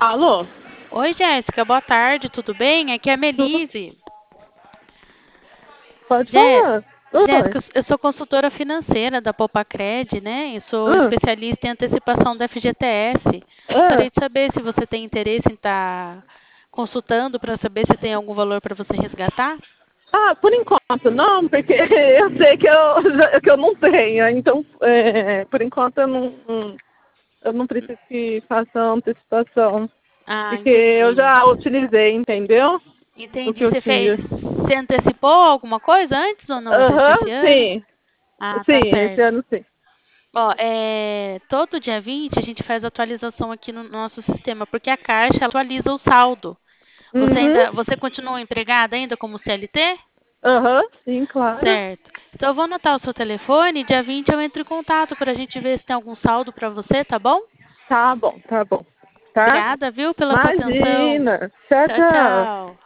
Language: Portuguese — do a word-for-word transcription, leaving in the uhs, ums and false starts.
Alô? Oi, Jéssica, boa tarde, tudo bem? Aqui é a Tudo? Melise. Pode Jé- falar. Oi. Jéssica, eu sou consultora financeira da Popacred, né? Eu sou Ah, especialista em antecipação do F G T S. ah. Gostaria de saber se você tem interesse em estar consultando para saber se tem algum valor para você resgatar. Ah, por enquanto não, porque eu sei que eu, já- que eu não tenho. Então, é, por enquanto eu não, não- eu não preciso que faça antecipação. Ah, Porque eu entendi. já utilizei, entendeu? O Entendi. que eu Você fez, tinha. você antecipou alguma coisa antes ou não? Esse Aham, esse ano? sim. Ah, tá Sim, esse certo. ano sim. Ó, é, todo dia vinte a gente faz atualização aqui no nosso sistema, porque a Caixa atualiza o saldo. Você Uhum. ainda, você continua empregada ainda como C L T? Aham, sim, claro. Certo. Então eu vou anotar o seu telefone, dia vinte eu entro em contato para a gente ver se tem algum saldo para você, tá bom? Tá bom, tá bom. Tá? Obrigada, viu, pela sua atenção. Imagina. Tchau, Tchau, tchau. tchau.